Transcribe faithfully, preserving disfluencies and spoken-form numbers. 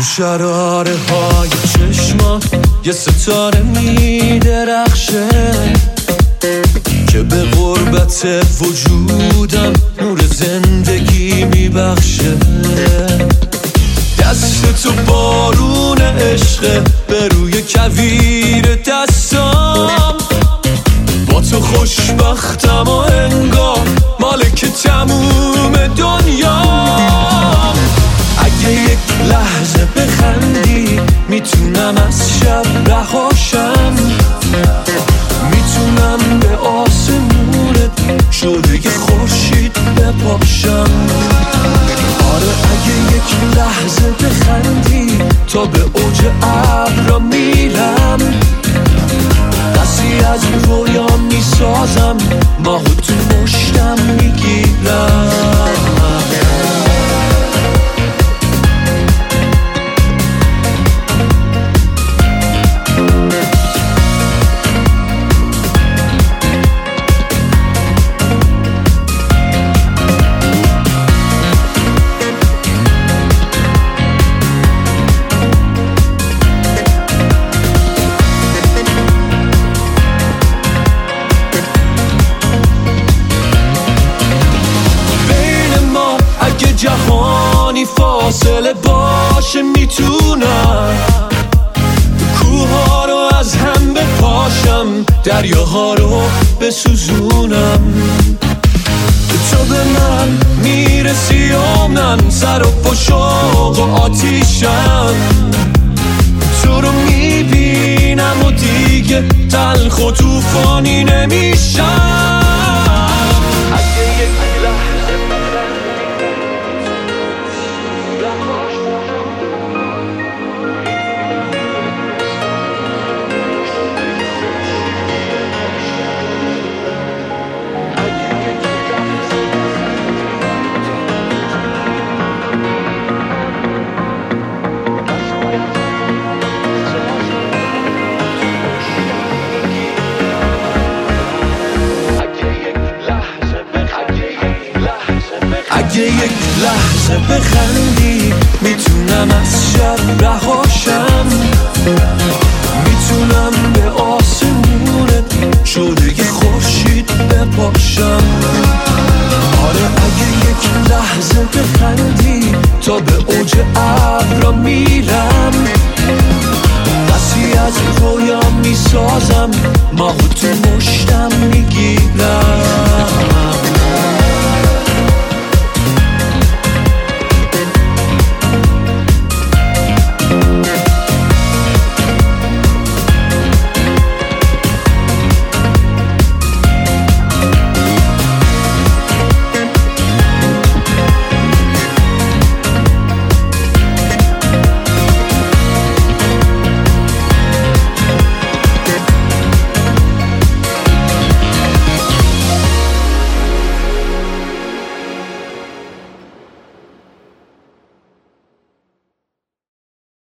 شراره های چشمات یه ستاره می درخشه که به غربت وجودم نور زندگی می بخشه. دست تو بارون عشقه به روی کویر دستام، با تو خوشبختم و انگار مالک تموم دنیام. اگه یک لحظه بخندی میتونم از شب رهاشم، میتونم به آسمونت شده یه خورشید بپاشم. آره اگه یک لحظه بخندی تا به اوج ابرا میرم، دستی از رویا میسازم ماهو تو مشتم میگیرم. جهانی فاصله باشه میتونم کوها رو از هم بپاشم، دریاها رو بسوزونم. تو به من میرسی و من سر و پشوق و آتیشم، تو رو میبینم و دیگه تلخ و توفانی نمیشم. اگه یک لحظه بخندی میتونم از شب رهاشم، میتونم به آسمونت شده یه خورشید بپاشم. آره